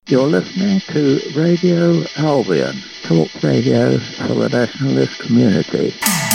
You're listening to Radio Albion, talk radio for the nationalist community.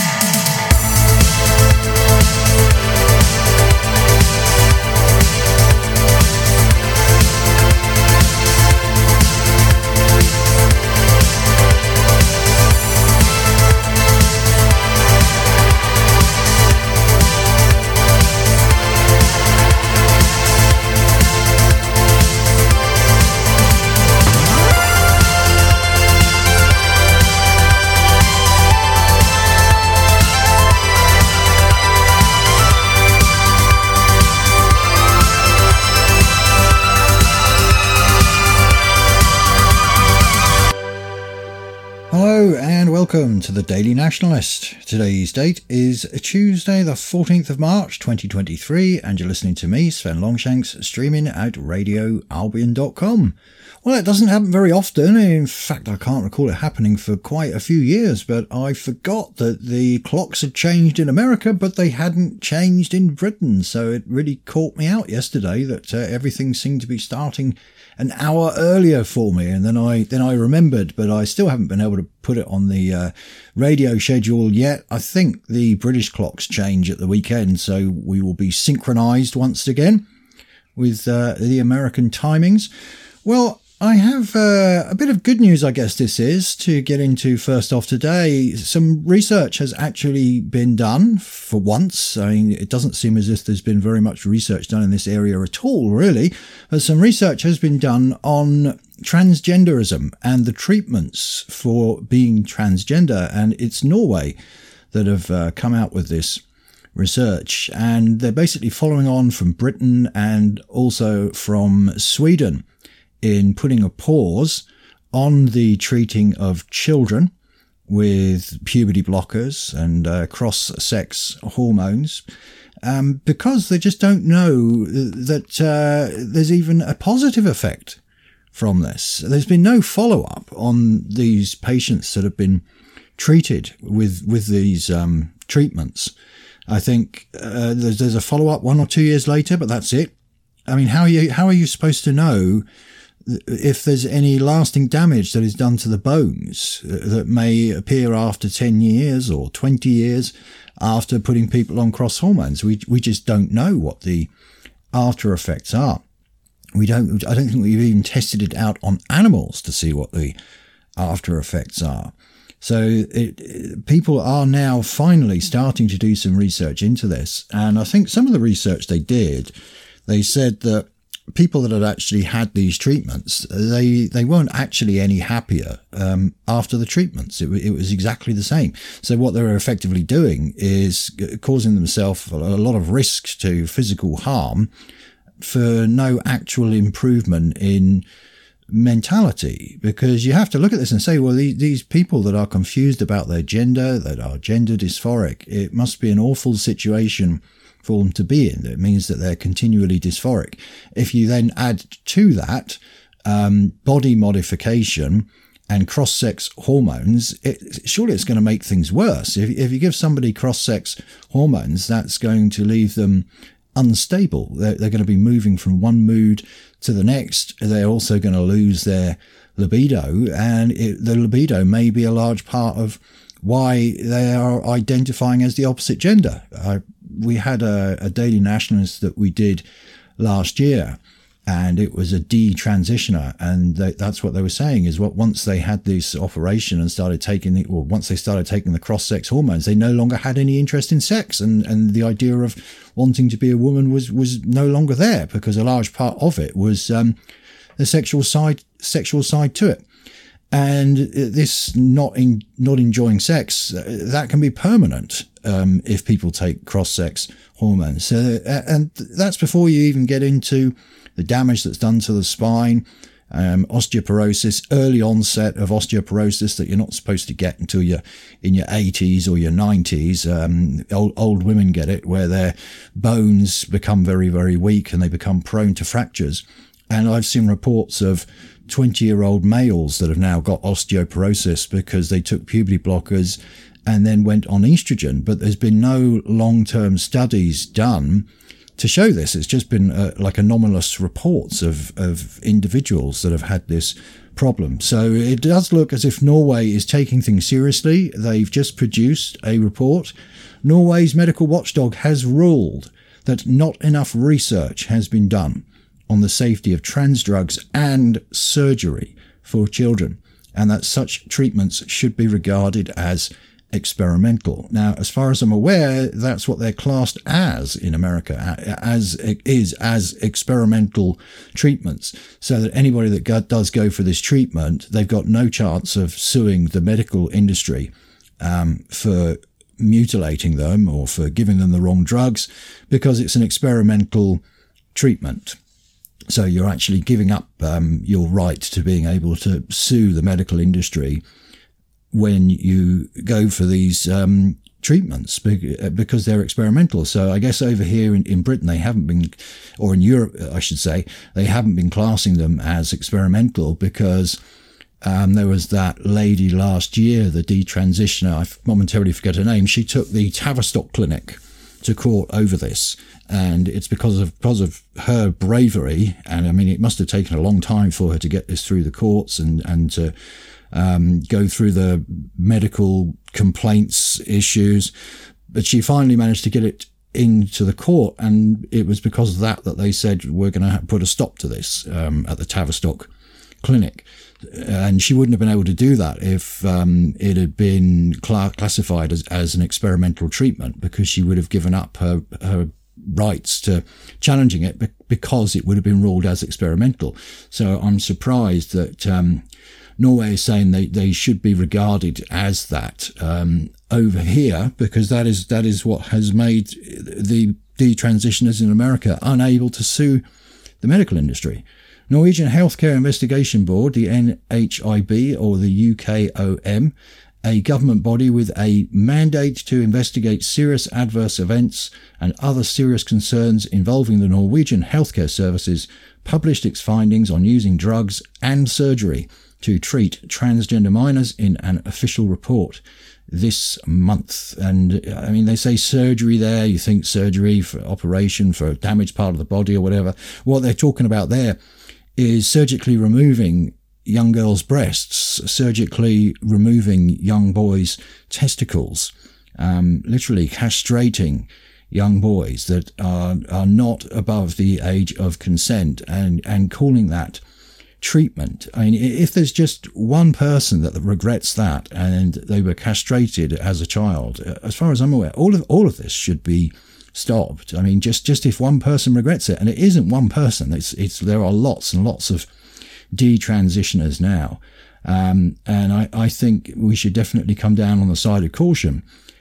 Welcome to the Daily Nationalist. Today's date is Tuesday the 14th of March 2023 and you're listening to me, Sven Longshanks, streaming at radioalbion.com. Well, it doesn't happen very often. In fact, I can't recall it happening for quite a few years, but I forgot that the clocks had changed in America, but they hadn't changed in Britain. So it really caught me out yesterday that everything seemed to be starting an hour earlier for me, and then I remembered, but I still haven't been able to put it on the radio schedule yet. I think the British clocks change at the weekend, so we will be synchronized once again with the American timings. Well, I have a bit of good news, I guess this is, to get into first off today. Some research has actually been done for once. I mean, it doesn't seem as if there's been very much research done in this area at all, really. But some research has been done on transgenderism and the treatments for being transgender. And it's Norway that have come out with this research. And they're basically following on from Britain and also from Sweden in putting a pause on the treating of children with puberty blockers and cross-sex hormones because they just don't know that there's even a positive effect from this. There's been no follow-up on these patients that have been treated with these treatments. I think there's a follow-up 1 or 2 years later, but that's it. I mean, how are you supposed to know if there's any lasting damage that is done to the bones that may appear after 10 years or 20 years after putting people on cross hormones? We just don't know what the after effects are. I don't think we've even tested it out on animals to see what the after effects are. So people are now finally starting to do some research into this. And I think some of the research they did, they said that people that had actually had these treatments, they weren't actually any happier after the treatments. It was exactly the same. So what they were effectively doing is causing themselves a lot of risk to physical harm for no actual improvement in mentality. Because you have to look at this and say, well, these people that are confused about their gender, that are gender dysphoric, it must be an awful situation for them to be in. It means that they're continually dysphoric. If you then add to that body modification and cross-sex hormones, surely it's going to make things worse. If you give somebody cross-sex hormones, that's going to leave them unstable. They're going to be moving from one mood to the next. They're also going to lose their libido, and the libido may be a large part of why they are identifying as the opposite gender. We had a Daily Nationalist that we did last year, and it was a detransitioner, and that's what they were saying is once they had this operation and started taking once they started taking the cross-sex hormones, they no longer had any interest in sex, and the idea of wanting to be a woman was no longer there, because a large part of it was the sexual side to it. And this not enjoying sex, that can be permanent if people take cross-sex hormones. So, and that's before you even get into the damage that's done to the spine, osteoporosis, early onset of osteoporosis that you're not supposed to get until you're in your 80s or your 90s. Old women get it, where their bones become very, very weak and they become prone to fractures. And I've seen reports of 20-year-old males that have now got osteoporosis because they took puberty blockers and then went on estrogen. But there's been no long-term studies done to show this. It's just been like anomalous reports of individuals that have had this problem. So it does look as if Norway is taking things seriously. They've just produced a report. Norway's medical watchdog has ruled that not enough research has been done on the safety of trans drugs and surgery for children, and that such treatments should be regarded as experimental. Now, as far as I'm aware, that's what they're classed as in America, as experimental treatments. So that anybody that does go for this treatment, they've got no chance of suing the medical industry for mutilating them or for giving them the wrong drugs, because it's an experimental treatment. So you're actually giving up your right to being able to sue the medical industry when you go for these treatments, because they're experimental. So I guess over here in Britain, they haven't been, or in Europe, I should say, they haven't been classing them as experimental, because there was that lady last year, the detransitioner, I momentarily forget her name, she took the Tavistock Clinic to court over this. And it's because of her bravery. And I mean, it must have taken a long time for her to get this through the courts and to go through the medical complaints issues. But she finally managed to get it into the court. And it was because of that they said, we're going to put a stop to this at the Tavistock Clinic. And she wouldn't have been able to do that if it had been classified as an experimental treatment, because she would have given up her rights to challenging it because it would have been ruled as experimental. So I'm surprised that Norway is saying they should be regarded as that over here, because that is what has made the detransitioners in America unable to sue the medical industry. Norwegian Healthcare Investigation Board, the NHIB, or the UKOM, a government body with a mandate to investigate serious adverse events and other serious concerns involving the Norwegian healthcare services, published its findings on using drugs and surgery to treat transgender minors in an official report this month. And I mean, they say surgery there, you think surgery for operation for a damaged part of the body or whatever. What they're talking about there is surgically removing young girls' breasts, surgically removing young boys' testicles, literally castrating young boys that are not above the age of consent, and calling that treatment. I mean, if there's just one person that regrets that and they were castrated as a child, as far as I'm aware, all of this should be stopped. I mean, just if one person regrets it, and it isn't one person, it's there are lots and lots of detransitioners now, and I think we should definitely come down on the side of caution.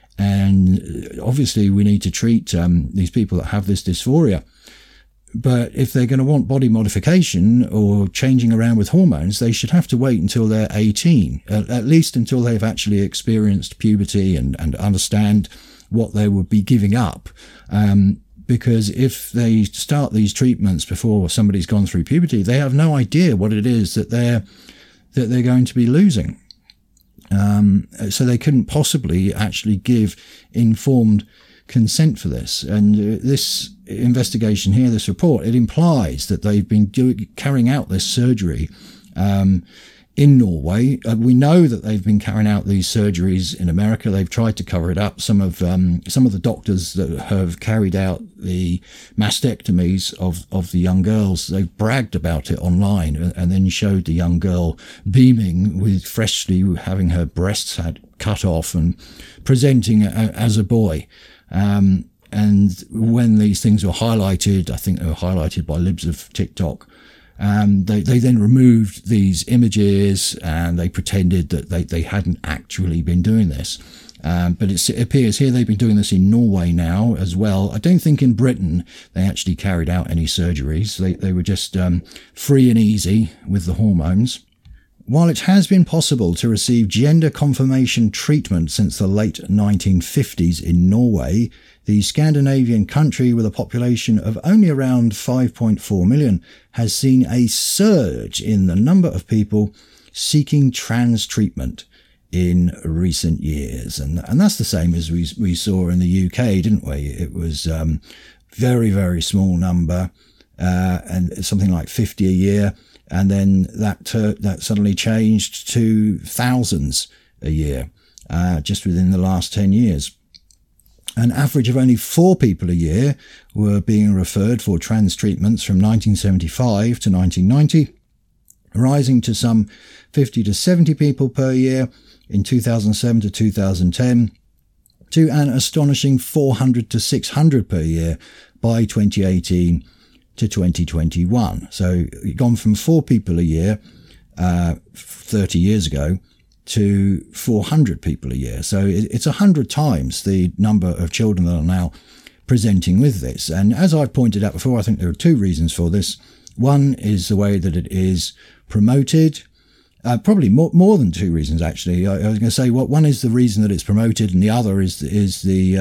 And obviously we need to treat these people that have this dysphoria, but if they're going to want body modification or changing around with hormones, they should have to wait until they're 18, at least until they've actually experienced puberty and understand what they would be giving up. Because if they start these treatments before somebody's gone through puberty, they have no idea what it is that they're going to be losing. So they couldn't possibly actually give informed consent for this. And this investigation here, this report, it implies that they've been carrying out this surgery in Norway. We know that they've been carrying out these surgeries in America. They've tried to cover it up. Some of the doctors that have carried out the mastectomies of the young girls, they've bragged about it online and then showed the young girl beaming with freshly having her breasts had cut off and presenting as a boy. And when these things were highlighted, I think they were highlighted by libs of TikTok, they then removed these images and they pretended that they hadn't actually been doing this. But it appears here they've been doing this in Norway now as well. I don't think in Britain they actually carried out any surgeries. They were just free and easy with the hormones. While it has been possible to receive gender confirmation treatment since the late 1950s in Norway, the Scandinavian country with a population of only around 5.4 million has seen a surge in the number of people seeking trans treatment in recent years. And that's the same as we saw in the UK, didn't we? It was very, very small number, and something like 50 a year. And then that suddenly changed to thousands a year, just within the last 10 years. An average of only 4 people a year were being referred for trans treatments from 1975 to 1990, rising to some 50 to 70 people per year in 2007 to 2010, to an astonishing 400 to 600 per year by 2018 to 2021. So gone from 4 people a year 30 years ago to 400 people a year. So it's 100 times the number of children that are now presenting with this. And as I've pointed out before, I think there are 2 reasons for this. One is the way that it is promoted. Probably more than 2 reasons, actually. I was going to say, one is the reason that it's promoted, and the other is the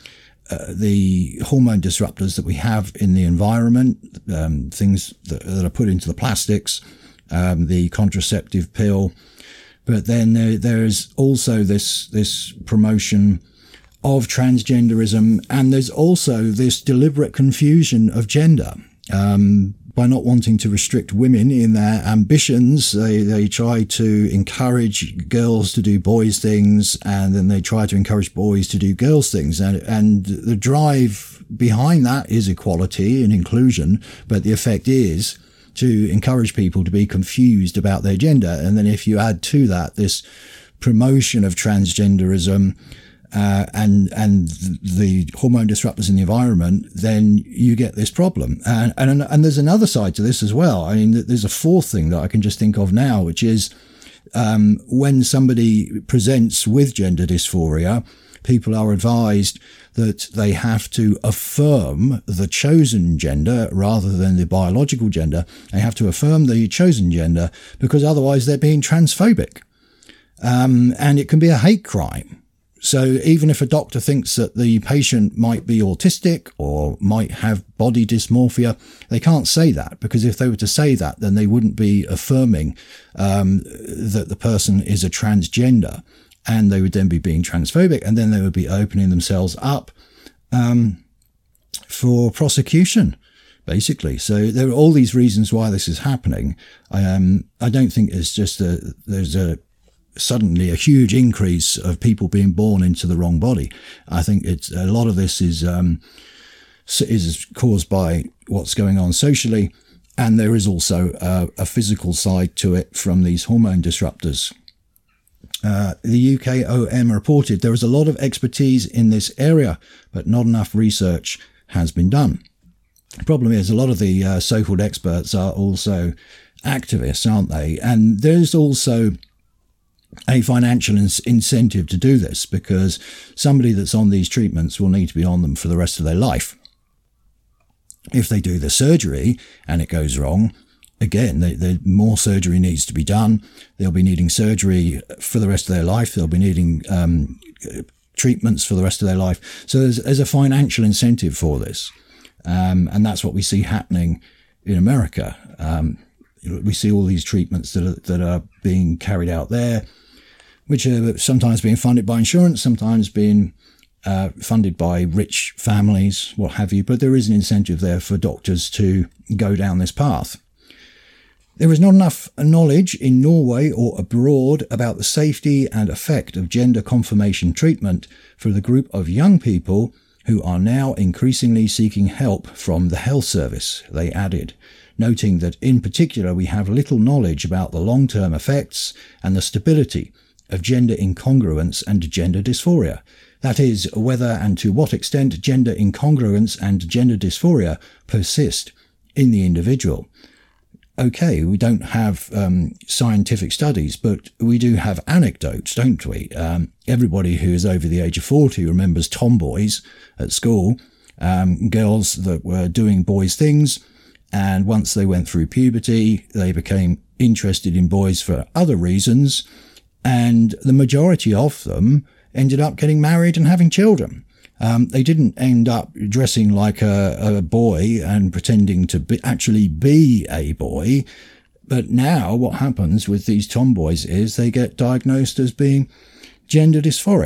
hormone disruptors that we have in the environment, things that are put into the plastics, the contraceptive pill. But then there's also this promotion of transgenderism, and there's also this deliberate confusion of gender. By not wanting to restrict women in their ambitions, they try to encourage girls to do boys' things, and then they try to encourage boys to do girls' things. And the drive behind that is equality and inclusion, but the effect is to encourage people to be confused about their gender. And then if you add to that this promotion of transgenderism, and the hormone disruptors in the environment, then you get this problem. And there's another side to this as well. I mean, there's a 4th thing that I can just think of now, which is when somebody presents with gender dysphoria, people are advised that they have to affirm the chosen gender rather than the biological gender. They have to affirm the chosen gender because otherwise they're being transphobic. And it can be a hate crime. So even if a doctor thinks that the patient might be autistic or might have body dysmorphia, they can't say that, because if they were to say that, then they wouldn't be affirming that the person is a transgender, and they would then be being transphobic, and then they would be opening themselves up for prosecution, basically. So there are all these reasons why this is happening. I don't think it's just there's suddenly a huge increase of people being born into the wrong body. I think a lot of this is caused by what's going on socially, and there is also a physical side to it from these hormone disruptors. The UKOM reported there is a lot of expertise in this area, but not enough research has been done. The problem is a lot of the so-called experts are also activists, aren't they? And there's also a financial incentive to do this, because somebody that's on these treatments will need to be on them for the rest of their life. If they do the surgery and it goes wrong, again, more surgery needs to be done. They'll be needing surgery for the rest of their life. They'll be needing treatments for the rest of their life. So there's a financial incentive for this. And that's what we see happening in America. We see all these treatments that are being carried out there, which are sometimes being funded by insurance, sometimes being funded by rich families, what have you. But there is an incentive there for doctors to go down this path. There is not enough knowledge in Norway or abroad about the safety and effect of gender confirmation treatment for the group of young people who are now increasingly seeking help from the health service, they added, noting that in particular we have little knowledge about the long-term effects and the stability of gender incongruence and gender dysphoria. That is, whether and to what extent gender incongruence and gender dysphoria persist in the individual. Okay, we don't have scientific studies, but we do have anecdotes, don't we? Everybody who is over the age of 40 remembers tomboys at school, girls that were doing boys' things, and once they went through puberty, they became interested in boys for other reasons, and the majority of them ended up getting married and having children. They didn't end up dressing like a boy and pretending to actually be a boy. But now what happens with these tomboys is they get diagnosed as being gender dysphoric.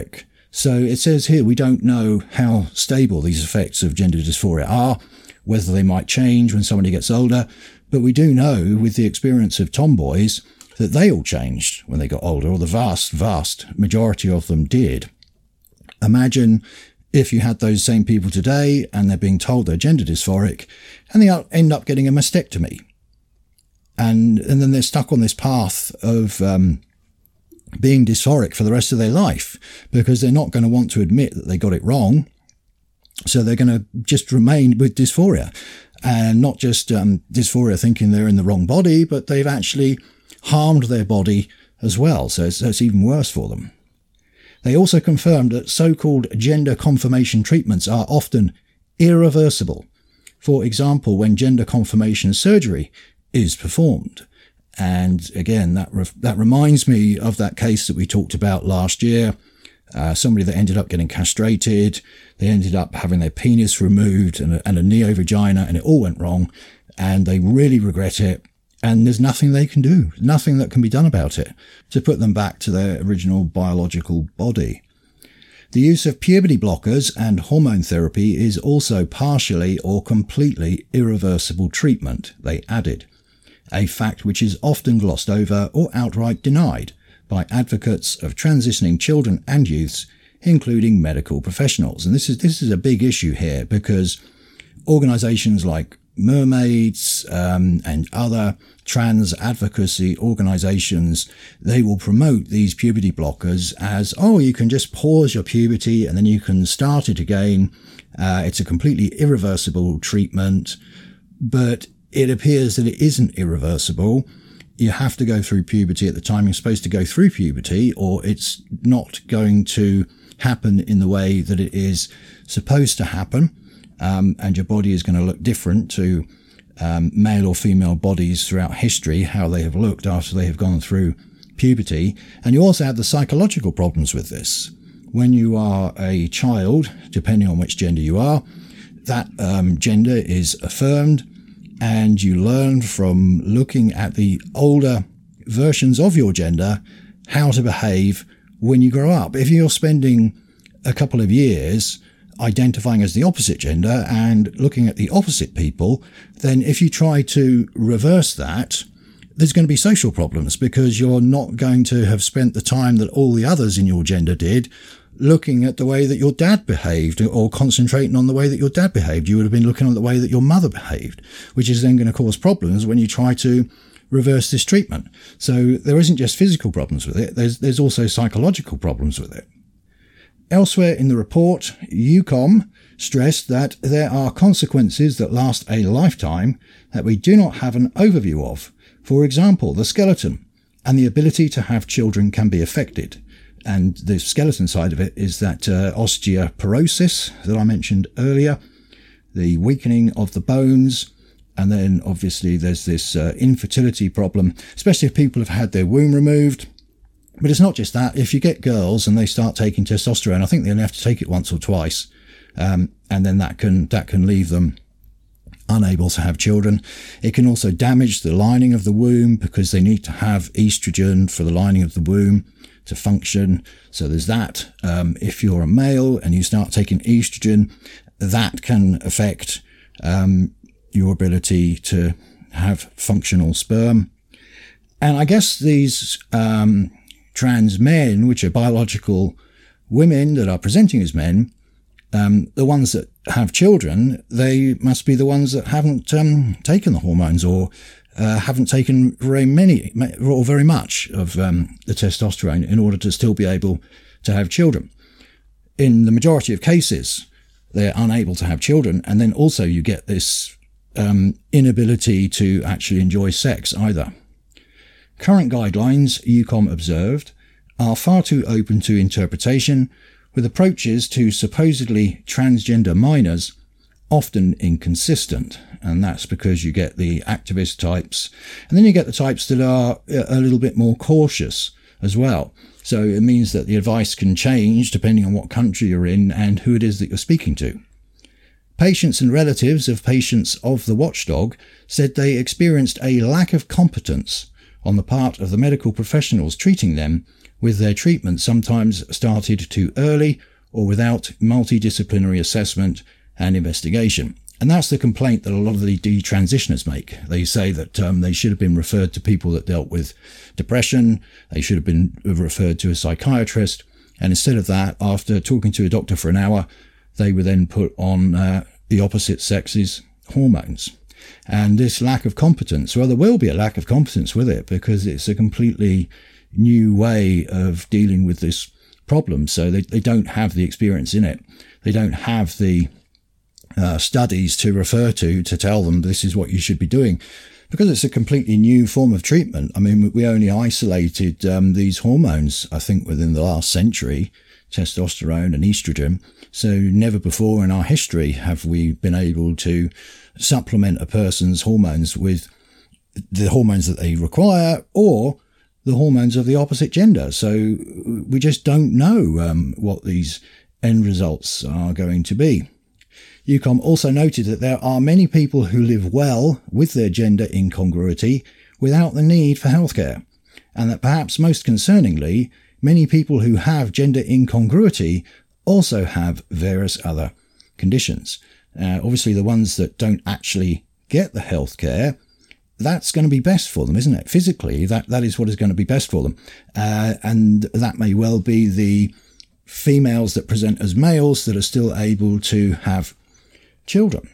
So it says here we don't know how stable these effects of gender dysphoria are, whether they might change when somebody gets older, but we do know with the experience of tomboys that they all changed when they got older, or the vast majority of them did. Imagine if you had those same people today and they're being told they're gender dysphoric and they end up getting a mastectomy. And then they're stuck on this path of being dysphoric for the rest of their life because they're not going to want to admit that they got it wrong. So they're going to just remain with dysphoria, and not just dysphoria thinking they're in the wrong body, but they've actually harmed their body as well. So it's even worse for them. They also confirmed that so-called gender confirmation treatments are often irreversible. For example, when gender confirmation surgery is performed. And again, that reminds me of that case that we talked about last year. Somebody that ended up getting castrated. They ended up having their penis removed and a neo-vagina, and it all went wrong. And they really regret it. And there's nothing they can do, nothing that can be done about it to put them back to their original biological body. The use of puberty blockers and hormone therapy is also partially or completely irreversible treatment, they added, a fact which is often glossed over or outright denied by advocates of transitioning children and youths, including medical professionals. And this is a big issue here because organisations like Mermaids and other trans advocacy organisations, they will promote these puberty blockers as, oh, you can just pause your puberty and then you can start it again. It's a completely irreversible treatment, but it appears that it isn't irreversible. You have to go through puberty at the time you're supposed to go through puberty, or it's not going to happen in the way that it is supposed to happen. And your body is going to look different to male or female bodies throughout history, how they have looked after they have gone through puberty. And you also have the psychological problems with this. When you are a child, depending on which gender you are, that gender is affirmed, and you learn from looking at the older versions of your gender how to behave when you grow up. If you're spending a couple of years identifying as the opposite gender and looking at the opposite people, then if you try to reverse that, there's going to be social problems because you're not going to have spent the time that all the others in your gender did looking at the way that your dad behaved or concentrating on the way that your dad behaved. You would have been looking at the way that your mother behaved, which is then going to cause problems when you try to reverse this treatment. So there isn't just physical problems with it. There's also psychological problems with it. Elsewhere in the report, EUCOM stressed that there are consequences that last a lifetime that we do not have an overview of. For example, the skeleton and the ability to have children can be affected. And the skeleton side of it is that osteoporosis that I mentioned earlier, the weakening of the bones, and then obviously there's this infertility problem, especially if people have had their womb removed. But it's not just that. If you get girls and they start taking testosterone, I think they only have to take it once or twice, and then that can leave them unable to have children. It can also damage the lining of the womb because they need to have estrogen for the lining of the womb to function. So there's that. If you're a male and you start taking estrogen, that can affect your ability to have functional sperm. And I guess these trans men, which are biological women that are presenting as men, the ones that have children, they must be the ones that haven't taken the hormones or haven't taken very much of the testosterone in order to still be able to have children. In the majority of cases, they're unable to have children, and then also you get this inability to actually enjoy sex either. Current guidelines, EUCOM observed, are far too open to interpretation, with approaches to supposedly transgender minors often inconsistent. And that's because you get the activist types, and then you get the types that are a little bit more cautious as well. So it means that the advice can change depending on what country you're in and who it is that you're speaking to. Patients and relatives of patients of the watchdog said they experienced a lack of competence on the part of the medical professionals treating them, with their treatment sometimes started too early or without multidisciplinary assessment and investigation. And that's the complaint that a lot of the detransitioners make. They say that they should have been referred to people that dealt with depression, they should have been referred to a psychiatrist, and instead of that, after talking to a doctor for an hour, they were then put on the opposite sex's hormones. And this lack of competence, well, there will be a lack of competence with it because it's a completely new way of dealing with this problem. So they don't have the experience in it. They don't have the studies to refer to tell them this is what you should be doing, because it's a completely new form of treatment. I mean, we only isolated these hormones, I think, within the last century, testosterone and estrogen. So never before in our history have we been able to supplement a person's hormones with the hormones that they require or the hormones of the opposite gender. So we just don't know what these end results are going to be. EUCOM also noted that there are many people who live well with their gender incongruity without the need for healthcare, and that perhaps most concerningly, many people who have gender incongruity also have various other conditions. Obviously, the ones that don't actually get the healthcare, that's going to be best for them, isn't it? Physically, that is what is going to be best for them. And that may well be the females that present as males that are still able to have children.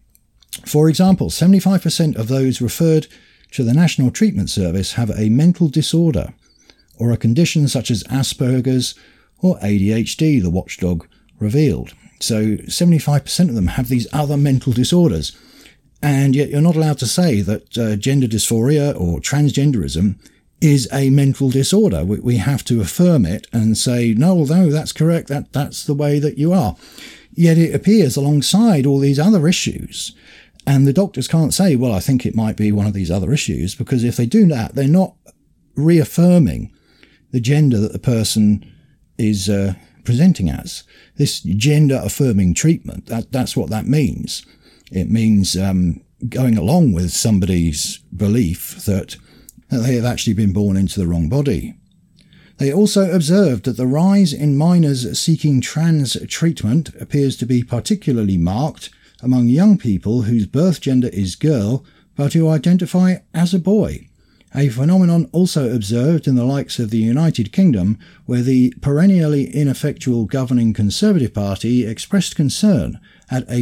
For example, 75% of those referred to the National Treatment Service have a mental disorder or a condition such as Asperger's or ADHD, the watchdog revealed. So 75% of them have these other mental disorders. And yet you're not allowed to say that gender dysphoria or transgenderism is a mental disorder. We have to affirm it and say, no, that's correct. That's the way that you are. Yet it appears alongside all these other issues. And the doctors can't say, well, I think it might be one of these other issues, because if they do that, they're not reaffirming the gender that the person is presenting as. This gender affirming treatment, that's what that means. It means going along with somebody's belief that they have actually been born into the wrong body. They also observed that the rise in minors seeking trans treatment appears to be particularly marked among young people whose birth gender is girl but who identify as a boy, a phenomenon also observed in the likes of the United Kingdom, where the perennially ineffectual governing Conservative Party expressed concern at a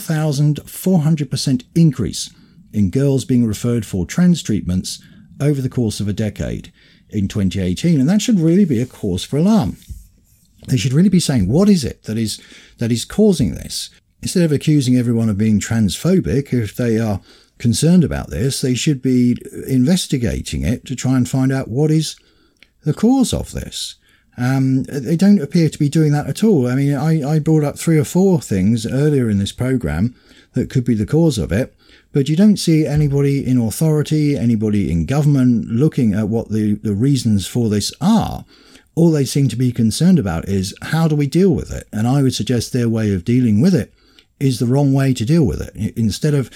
4,400% increase in girls being referred for trans treatments over the course of a decade in 2018. And that should really be a cause for alarm. They should really be saying, what is it that is causing this? Instead of accusing everyone of being transphobic, if they are concerned about this, they should be investigating it to try and find out what is the cause of this. They don't appear to be doing that at all. I mean, I brought up 3 or 4 things earlier in this program that could be the cause of it, but you don't see anybody in authority, anybody in government looking at what the reasons for this are. All they seem to be concerned about is, how do we deal with it? And I would suggest their way of dealing with it is the wrong way to deal with it. Instead of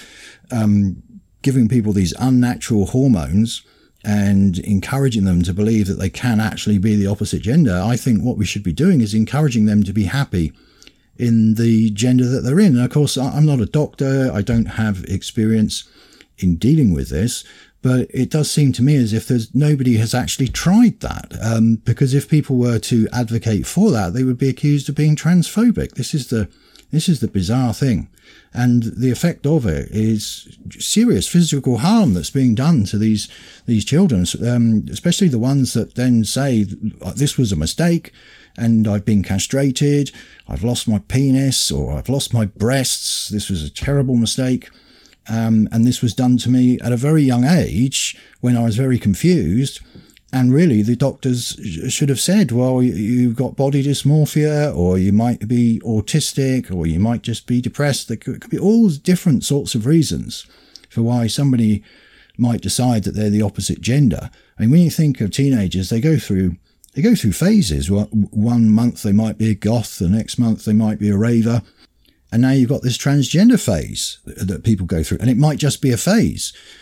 giving people these unnatural hormones and encouraging them to believe that they can actually be the opposite gender, I think what we should be doing is encouraging them to be happy in the gender that they're in. And of course, I'm not a doctor. I don't have experience in dealing with this, but it does seem to me as if nobody has actually tried that. Because if people were to advocate for that, they would be accused of being transphobic. This is the bizarre thing. And the effect of it is serious physical harm that's being done to these children, especially the ones that then say, this was a mistake and I've been castrated, I've lost my penis, or I've lost my breasts, this was a terrible mistake. And this was done to me at a very young age when I was very confused. And really, the doctors should have said, well, you've got body dysmorphia, or you might be autistic, or you might just be depressed. There could be all different sorts of reasons for why somebody might decide that they're the opposite gender. I mean, when you think of teenagers, they go through phases. One month they might be a goth, the next month they might be a raver. And now you've got this transgender phase that people go through, and it might just be a phase.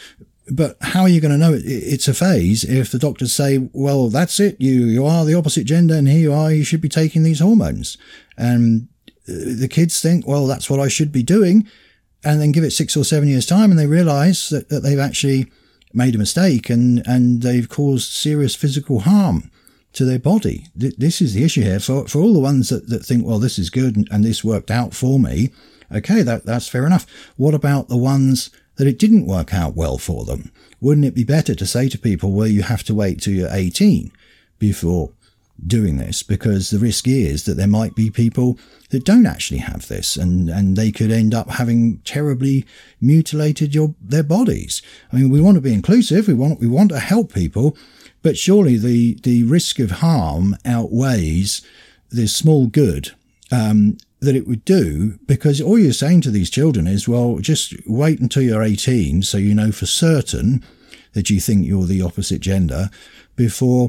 But how are you going to know it's a phase if the doctors say, well, that's it, you are the opposite gender and here you are, you should be taking these hormones. And the kids think, well, that's what I should be doing, and then give it 6 or 7 years' time and they realise that they've actually made a mistake and they've caused serious physical harm to their body. This is the issue here. For all the ones that think, well, this is good and this worked out for me, okay, that's fair enough. What about the ones that it didn't work out well for them? Wouldn't it be better to say to people, well, you have to wait till you're 18 before doing this, because the risk is that there might be people that don't actually have this and they could end up having terribly mutilated their bodies. I mean, we want to be inclusive. We want to help people, but surely the risk of harm outweighs the small good that it would do, because all you're saying to these children is, well, just wait until you're 18 so you know for certain that you think you're the opposite gender before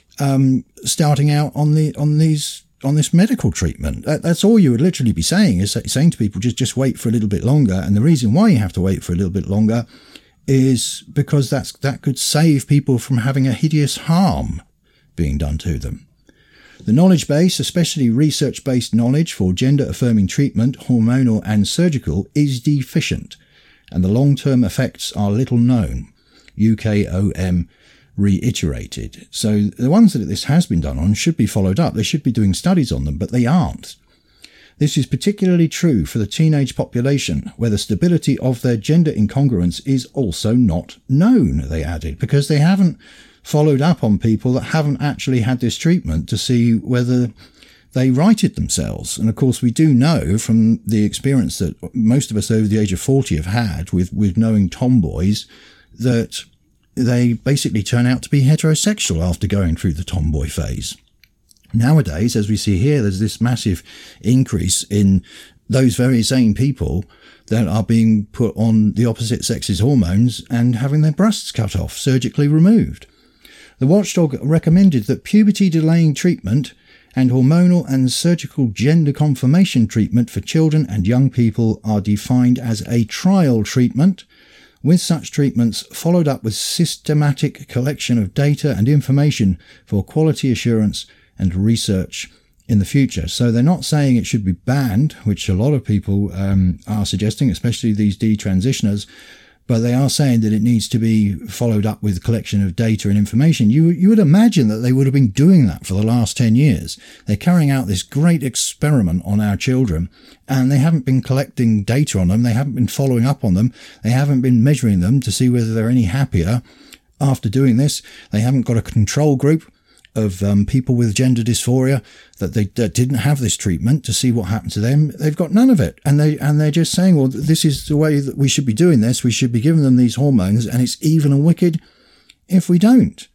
starting out on this medical treatment. That's all you would literally be saying, is saying to people, just wait for a little bit longer. And the reason why you have to wait for a little bit longer is because that could save people from having a hideous harm being done to them. The knowledge base, especially research-based knowledge for gender-affirming treatment, hormonal and surgical, is deficient, and the long-term effects are little known, UKOM reiterated. So the ones that this has been done on should be followed up. They should be doing studies on them, but they aren't. This is particularly true for the teenage population, where the stability of their gender incongruence is also not known, they added, because they haven't followed up on people that haven't actually had this treatment to see whether they righted themselves. And of course, we do know from the experience that most of us over the age of 40 have had with knowing tomboys that they basically turn out to be heterosexual after going through the tomboy phase. Nowadays, as we see here, there's this massive increase in those very same people that are being put on the opposite sex's hormones and having their breasts cut off, surgically removed. The watchdog recommended that puberty-delaying treatment and hormonal and surgical gender confirmation treatment for children and young people are defined as a trial treatment, with such treatments followed up with systematic collection of data and information for quality assurance and research in the future. So they're not saying it should be banned, which a lot of people are suggesting, especially these detransitioners, but they are saying that it needs to be followed up with collection of data and information. You would imagine that they would have been doing that for the last 10 years. They're carrying out this great experiment on our children, and they haven't been collecting data on them. They haven't been following up on them. They haven't been measuring them to see whether they're any happier after doing this. They haven't got a control group of people with gender dysphoria that didn't have this treatment to see what happened to them. They've got none of it, and they're just saying, well, this is the way that we should be doing this. We should be giving them these hormones, and it's evil and wicked if we don't.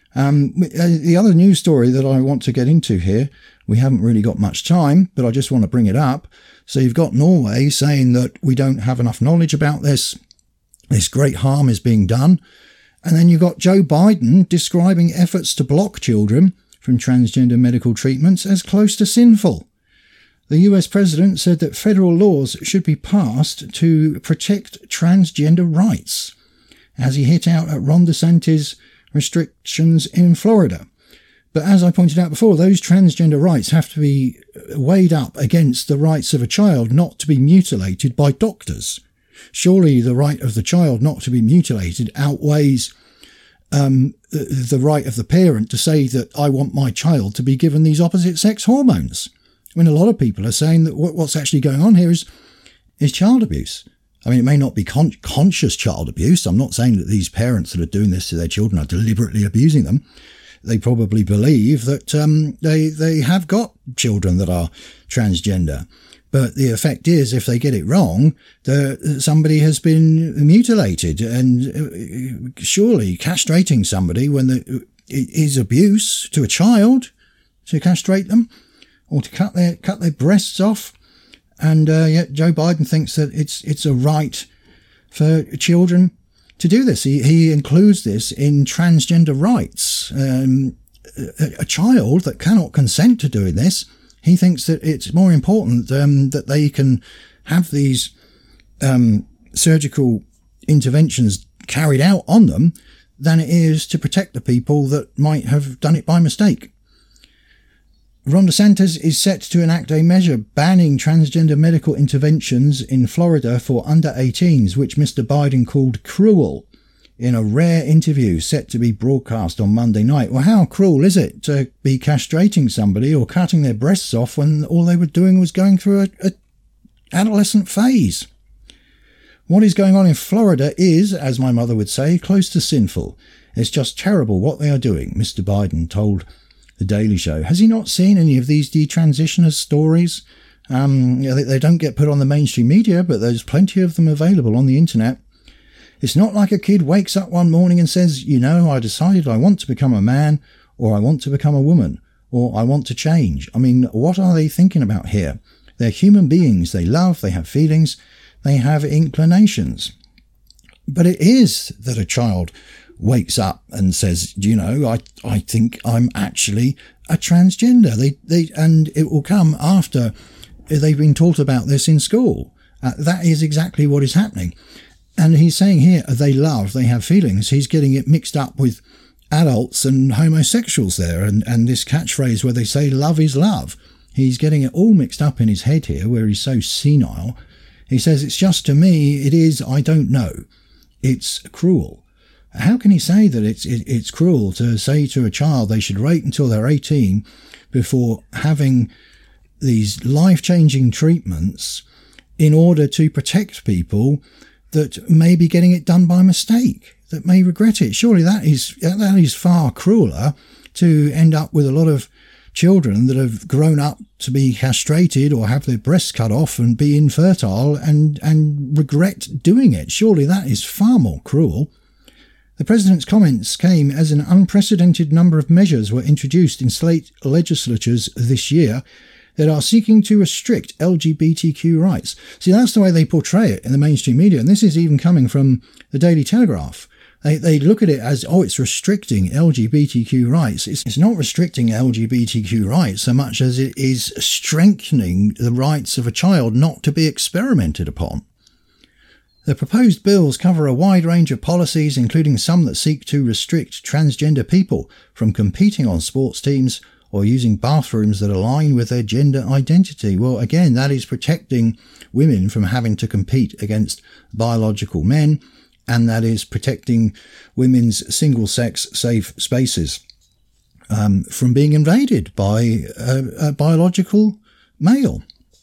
The other news story that I want to get into here, we haven't really got much time, but I just want to bring it up. So you've got Norway saying that we don't have enough knowledge about this. This great harm is being done. And then you've got Joe Biden describing efforts to block children from transgender medical treatments as close to sinful. The US president said that federal laws should be passed to protect transgender rights, as he hit out at Ron DeSantis' restrictions in Florida. But as I pointed out before, those transgender rights have to be weighed up against the rights of a child not to be mutilated by doctors. Surely the right of the child not to be mutilated outweighs the right of the parent to say that I want my child to be given these opposite sex hormones. I mean, a lot of people are saying that what's actually going on here is child abuse. I mean, it may not be conscious child abuse. I'm not saying that these parents that are doing this to their children are deliberately abusing them. They probably believe that they have got children that are transgender. But the effect is, if they get it wrong, somebody has been mutilated, and surely castrating somebody when it is abuse to a child to castrate them or to cut their breasts off. And yet Joe Biden thinks that it's a right for children to do this. He includes this in transgender rights. A child that cannot consent to doing this, he thinks that it's more important that they can have these surgical interventions carried out on them than it is to protect the people that might have done it by mistake. Ron DeSantis is set to enact a measure banning transgender medical interventions in Florida for under 18s, which Mr. Biden called cruel, in a rare interview set to be broadcast on Monday night. Well, how cruel is it to be castrating somebody or cutting their breasts off when all they were doing was going through a adolescent phase? What is going on in Florida is, as my mother would say, close to sinful. It's just terrible what they are doing, Mr. Biden told The Daily Show. Has he not seen any of these detransitioners' stories? They don't get put on the mainstream media, but there's plenty of them available on the internet. It's not like a kid wakes up one morning and says, I decided I want to become a man, or I want to become a woman, or I want to change. I mean, what are they thinking about here? They're human beings. They love, they have feelings, they have inclinations. But it is that a child wakes up and says, I think I'm actually a transgender. And it will come after they've been taught about this in school. That is exactly what is happening. And he's saying here, they love, they have feelings. He's getting it mixed up with adults and homosexuals there. And this catchphrase where they say love is love. He's getting it all mixed up in his head here, where he's so senile. He says, it's just to me, it is, I don't know. It's cruel. How can he say that it's cruel to say to a child they should wait until they're 18 before having these life-changing treatments in order to protect people that may be getting it done by mistake, that may regret it? Surely that is far crueler, to end up with a lot of children that have grown up to be castrated or have their breasts cut off and be infertile and regret doing it. Surely that is far more cruel. The President's comments came as an unprecedented number of measures were introduced in state legislatures this year that are seeking to restrict LGBTQ rights. See, that's the way they portray it in the mainstream media, and this is even coming from the Daily Telegraph. They look at it as, it's restricting LGBTQ rights. It's not restricting LGBTQ rights so much as it is strengthening the rights of a child not to be experimented upon. The proposed bills cover a wide range of policies, including some that seek to restrict transgender people from competing on sports teams or using bathrooms that align with their gender identity. Well, again, that is protecting women from having to compete against biological men, and that is protecting women's single-sex safe spaces from being invaded by a biological male.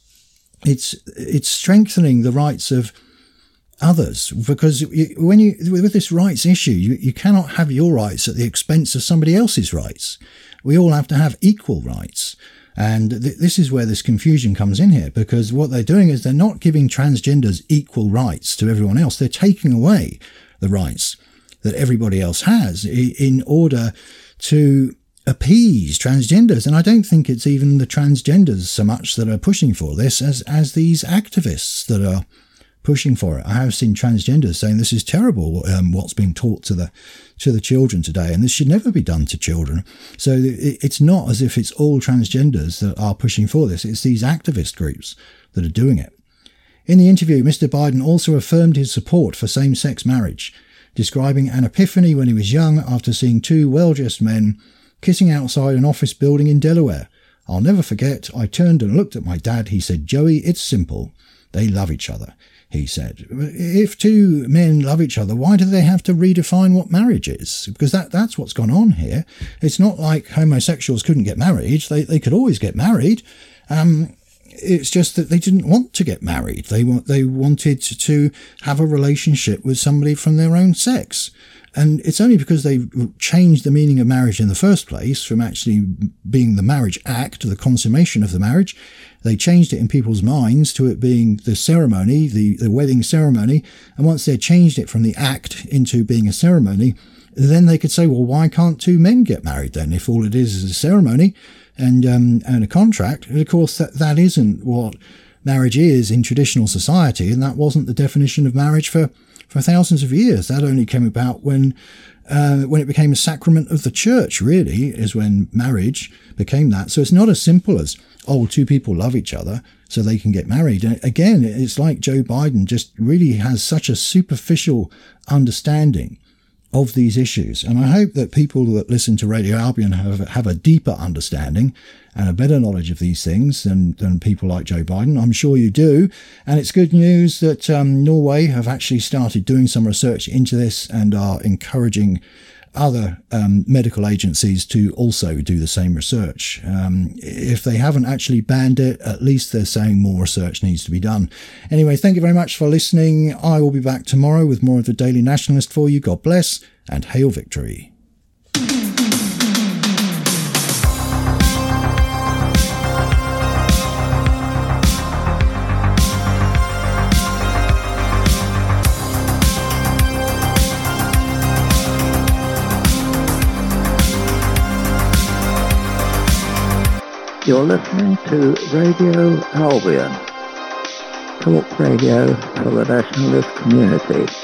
It's strengthening the rights of others, because with this rights issue, you cannot have your rights at the expense of somebody else's rights. We all have to have equal rights. And this is where this confusion comes in here, because what they're doing is they're not giving transgenders equal rights to everyone else. They're taking away the rights that everybody else has in order to appease transgenders. And I don't think it's even the transgenders so much that are pushing for this as these activists that are pushing for it. I have seen transgenders saying this is terrible, what's being taught to the children today, and this should never be done to children. So it's not as if it's all transgenders that are pushing for this. It's these activist groups that are doing it. In the interview, Mr. Biden also affirmed his support for same-sex marriage, describing an epiphany when he was young after seeing two well-dressed men kissing outside an office building in Delaware. I'll never forget, I turned and looked at my dad. He said, Joey, it's simple. They love each other. He said, if two men love each other, why do they have to redefine what marriage is? Because that's what's gone on here. It's not like homosexuals couldn't get married. They could always get married. It's just that they didn't want to get married. They wanted to have a relationship with somebody from their own sex. And it's only because they changed the meaning of marriage in the first place, from actually being the marriage act, the consummation of the marriage, they changed it in people's minds to it being the ceremony, the wedding ceremony. And once they changed it from the act into being a ceremony, then they could say, well, why can't two men get married then, if all it is a ceremony and a contract? And of course, that isn't what marriage is in traditional society, and that wasn't the definition of marriage for thousands of years. That only came about when it became a sacrament of the church, really, is when marriage became that. So it's not as simple as, two people love each other so they can get married. And again, it's like Joe Biden just really has such a superficial understanding of these issues. And I hope that people that listen to Radio Albion have a deeper understanding and a better knowledge of these things than people like Joe Biden. I'm sure you do. And it's good news that Norway have actually started doing some research into this and are encouraging other medical agencies to also do the same research. If they haven't actually banned it, at least they're saying more research needs to be done. Anyway, thank you very much for listening. I will be back tomorrow with more of the Daily Nationalist for you. God bless and hail victory. You're listening to Radio Albion, talk radio for the nationalist community.